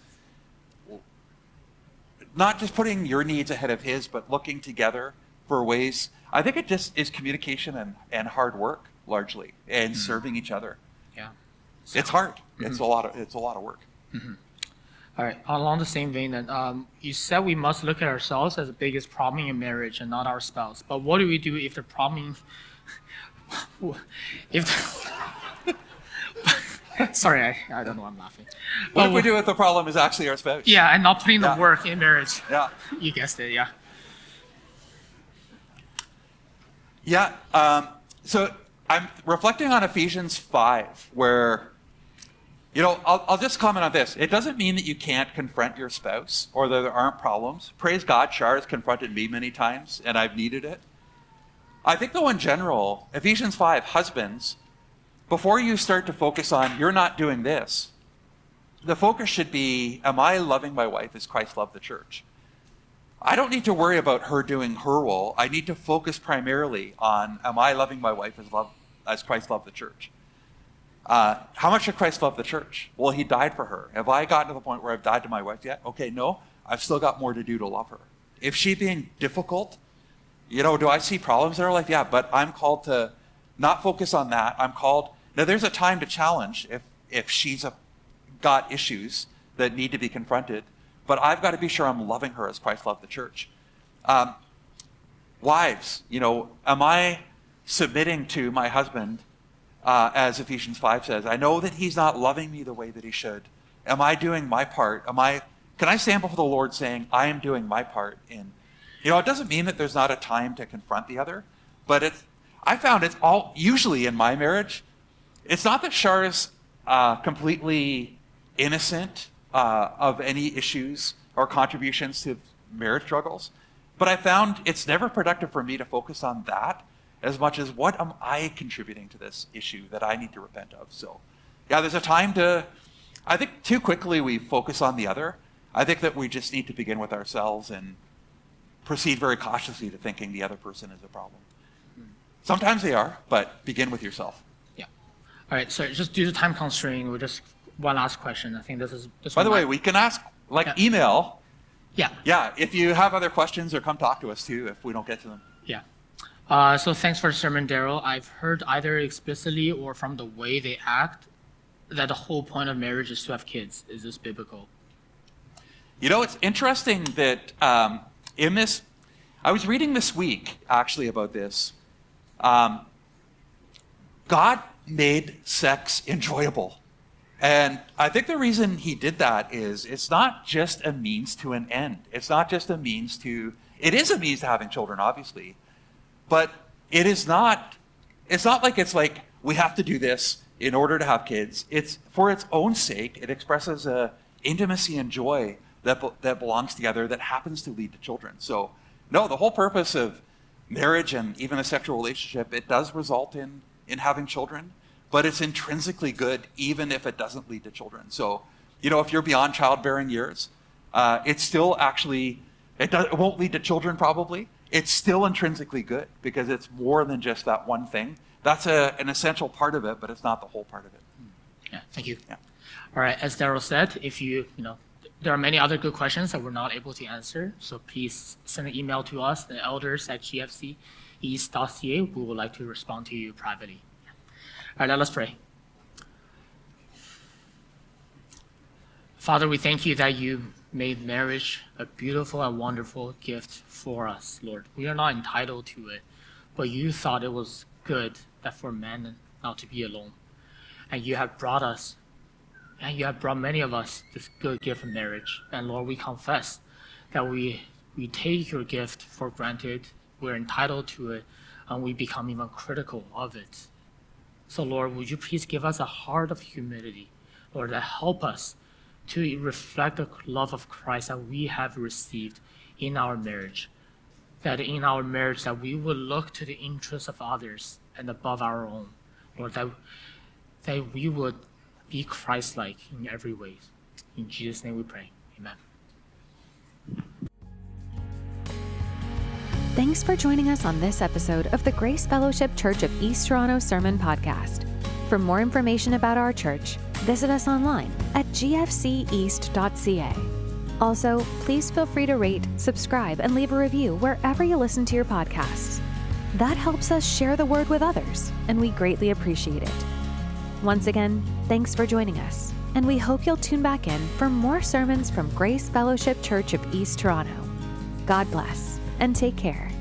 Speaker 3: not just putting your needs ahead of his, but looking together for ways. I think it just is communication and, and hard work, largely, and mm-hmm. serving each other.
Speaker 2: Yeah,
Speaker 3: so, it's hard. Mm-hmm. It's a lot of it's a lot of work.
Speaker 2: Mm-hmm. All right, along the same vein then, um, you said we must look at ourselves as the biggest problem in marriage and not our spouse. But what do we do if the problem, if, the, sorry, I, I don't know why I'm laughing.
Speaker 3: What
Speaker 2: but
Speaker 3: if we do if the problem is actually our spouse?
Speaker 2: Yeah, and not putting
Speaker 3: yeah.
Speaker 2: the work in marriage.
Speaker 3: Yeah.
Speaker 2: You guessed it, yeah.
Speaker 3: Yeah, um, so I'm reflecting on Ephesians five, where You know, I'll, I'll just comment on this. It doesn't mean that you can't confront your spouse or that there aren't problems. Praise God, Shar has confronted me many times, and I've needed it. I think, though, in general, Ephesians five, husbands, before you start to focus on, you're not doing this, the focus should be, am I loving my wife as Christ loved the church? I don't need to worry about her doing her role. I need to focus primarily on, am I loving my wife as, love, as Christ loved the church? Uh, how much did Christ love the church? Well, he died for her. Have I gotten to the point where I've died to my wife yet? Okay, no. I've still got more to do to love her. If she's being difficult, you know, do I see problems in her life? Yeah, but I'm called to not focus on that. I'm called, now there's a time to challenge if, if she's a, got issues that need to be confronted, but but I've got to be sure I'm loving her as Christ loved the church. Um, wives, you know, am I submitting to my husband uh, as Ephesians five says? I know that he's not loving me the way that he should. Am I doing my part? Am I, can I stand before the Lord saying, I am doing my part in, you know, it doesn't mean that there's not a time to confront the other, but it's, I found it's all, usually in my marriage, it's not that Char's uh, completely innocent uh, of any issues or contributions to marriage struggles, but I found it's never productive for me to focus on that as much as what am I contributing to this issue that I need to repent of. So yeah, there's a time to, I think too quickly we focus on the other. I think that we just need to begin with ourselves and proceed very cautiously to thinking the other person is a problem. Sometimes they are, but begin with yourself.
Speaker 2: Yeah. All right, so just due to time constraint, we'll just, one last question. I think this is... This
Speaker 3: By the
Speaker 2: might-
Speaker 3: way, we can ask, like
Speaker 2: Yeah.
Speaker 3: email.
Speaker 2: Yeah.
Speaker 3: Yeah, if you have other questions, or come talk to us too if we don't get to them.
Speaker 2: Yeah. Uh, so thanks for the sermon, Daryl. I've heard either explicitly or from the way they act that the whole point of marriage is to have kids. Is this biblical?
Speaker 3: You know, it's interesting that um, in this, I was reading this week actually about this. Um, God made sex enjoyable. And I think the reason he did that is it's not just a means to an end. It's not just a means to, it is a means to having children, obviously. But it is not, it's not like it's like, we have to do this in order to have kids. It's for its own sake. It expresses a intimacy and joy that, be- that belongs together that happens to lead to children. So no, the whole purpose of marriage and even a sexual relationship, it does result in, in having children, but it's intrinsically good even if it doesn't lead to children. So, you know, if you're beyond childbearing years, uh, it's still actually, it, does, it won't lead to children probably. It's still intrinsically good because it's more than just that one thing. That's a, an essential part of it, but it's not the whole part of it.
Speaker 2: Yeah, thank you.
Speaker 3: Yeah.
Speaker 2: All right, as Daryl said, if you, you know, there are many other good questions that we're not able to answer, so please send an email to us, the elders at g f c east dot c a. We would like to respond to you privately. All right, let us pray. Father, we thank you that you made marriage a beautiful and wonderful gift for us, Lord. We are not entitled to it, but you thought it was good that for men not to be alone. And you have brought us, and you have brought many of us this good gift of marriage. And Lord, we confess that we we take your gift for granted, we're entitled to it, and we become even critical of it. So Lord, would you please give us a heart of humility, Lord, that help us to reflect the love of Christ that we have received in our marriage. That in our marriage, that we will look to the interests of others and above our own. Lord, that, that we would be Christ-like in every way. In Jesus' name we pray. Amen.
Speaker 1: Thanks for joining us on this episode of the Grace Fellowship Church of East Toronto Sermon Podcast. For more information about our church, visit us online at g f c east dot c a. Also, please feel free to rate, subscribe, and leave a review wherever you listen to your podcasts. That helps us share the word with others, and we greatly appreciate it. Once again, thanks for joining us, and we hope you'll tune back in for more sermons from Grace Fellowship Church of East Toronto. God bless, and take care.